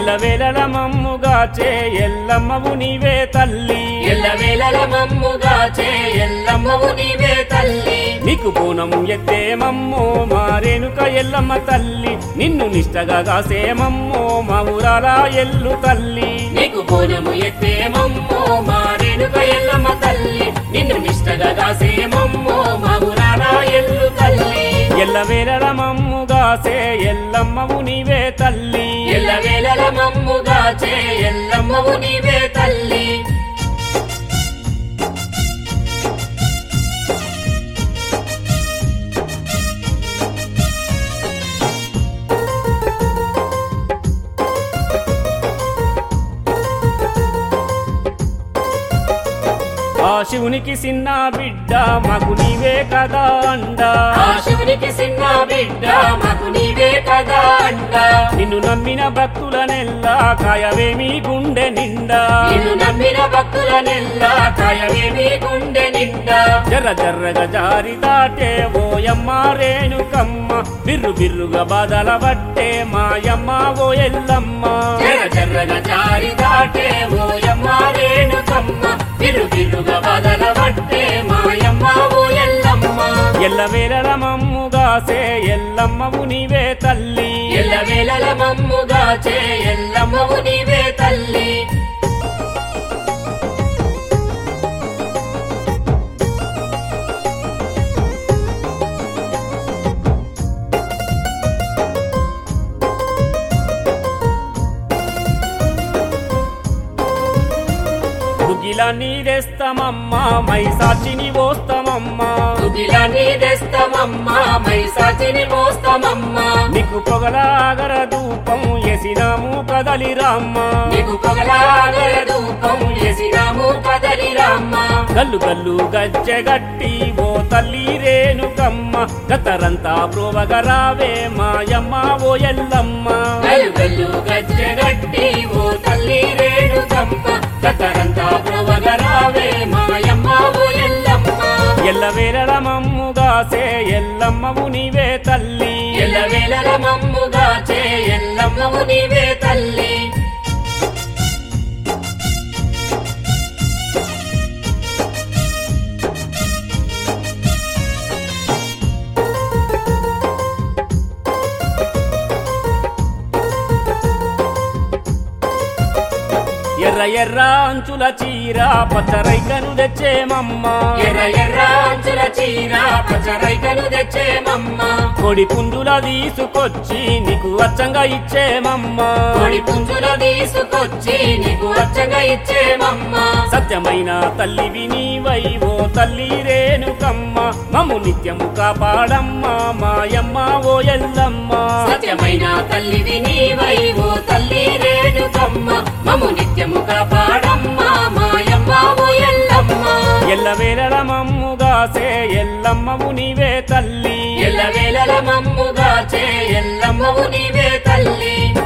ఎల్లవేళల మమ్ముగాచే ఎల్లమ్మవు నీవే తల్లి ఎల్లవేళల మమ్ముగాచే ఎల్లమ్మవు నీవే తల్లి నీకు బోనము ఎత్తేమమ్మో మా రేణుక ఎల్లమ్మ తల్లి నిన్ను నిష్టగా కాసేమమ్మో మా ఊరాల ఎల్లు తల్లి నీకు బోనము ఎత్తేమమ్మో మా రేణుక ఎల్లమ్మ తల్లి నిన్ను నిష్టగా కాసేమమ్మో మా ఊరాల ఎల్లు తల్లి ఎల్లవేళల మమ్ముగాసే ఎల్లమ్మవు నీవే తల్లి ఎల్లవేళల మమ్ముగాచే ఎల్లమ్మవు నీవే తల్లి ఆ శివునికి చిన్న బిడ్డ మాకు నీవే కదా అండా ఆ శివునికి చిన్న బిడ్డ మాకు నీవే కదా అండ నిన్ను నమ్మిన భక్తులనెల్లా కాయవేమి గుండె నిండా నిన్ను నమ్మిన భక్తులనెల్లా కాయవేమి గుండె నిండా జర్ర జర్రగా జారి దాటే ఓయమ్మ రేణుకమ్మ బిర్రు బిర్రుగా బాధల పట్టే మాయమ్మ ఓ ఎల్లమ్మ జర్ర జర్రగా జారి దాటే ఓయమ్మ రేణుకమ్మ బిర్రు బిర్రుగా బదల పట్టే మాయమ్మ ఓ ఎల్లమ్మ ఎల్లవేళల మమ్ముగాసే ఎల్లమ్మవు నీవే తల్లి ఎల్లవేళల మమ్ముగాచే ఎల్లమ్మవు నీవే తల్లి దుగిలా నీదేస్తామమ్మా మైసాచిని పోస్తామమ్మా తుగిలా నీదేస్తామమ్మా మైసాచిని మోస్తామమ్మా నీకు పొగలాగర ధూపం ఎసినాము కదలి రామ్మ నీకు పొగలాగర ధూపం చేసినాము కదలి రామ్మ గల్లు గల్లు గజ్జెగట్టి ఓ తల్లి రేణుకమ్మ గతరంతా ప్రోవగరావే మాయమ్మ ఓ ఎల్లమ్మ గల్లు గల్లు గజ్జెగట్టి ఓ తల్లి రేణుకమ్మ గతరంతా ప్రోవగరావే మాయమ్మ ఓ ఎల్లమ్మ ఎల్లవేళల మమ్ముగాసే ఎల్లమ్మవు నీవే తల్లి ఎల్లవేళల మమ్ముగాచే ఎల్లమ్మవు నీవే తల్లి ఎర్ర ఎర్ర అంచుల చీర పచ్చరైకను తెచ్చేమమ్మ ఎర్ర ఎర్ర అంచుల చీర పచ్చరైకను తెచ్చేమమ్మ కొడి పుంజుల తీసుకొచ్చి నీకు అచ్చంగా ఇచ్చేమమ్మ కోడి పుంజుల తీసుకొచ్చి నీకు అచ్చగా ఇచ్చేమమ్మ సత్యమైన తల్లివి నీవై ఓ తల్లి రేణుకమ్మ మమ్ము నిత్యము కాపాడమ్మ మాయమ్మ ఓ ఎల్లమ్మ సత్యమైన తల్లివి నీవై ఓ తల్లి రేణుకమ్మ మము నిత్యము కాపాడమ్మ మాయమ్మ ఓ ఎల్లమ్మ ఎల్లవేళల మమ్ముగాసే ఎల్లమ్మవు నీవే తల్లి ఎల్లవేళల మమ్ముగాచే ఎల్లమ్మవు నీవే తల్లి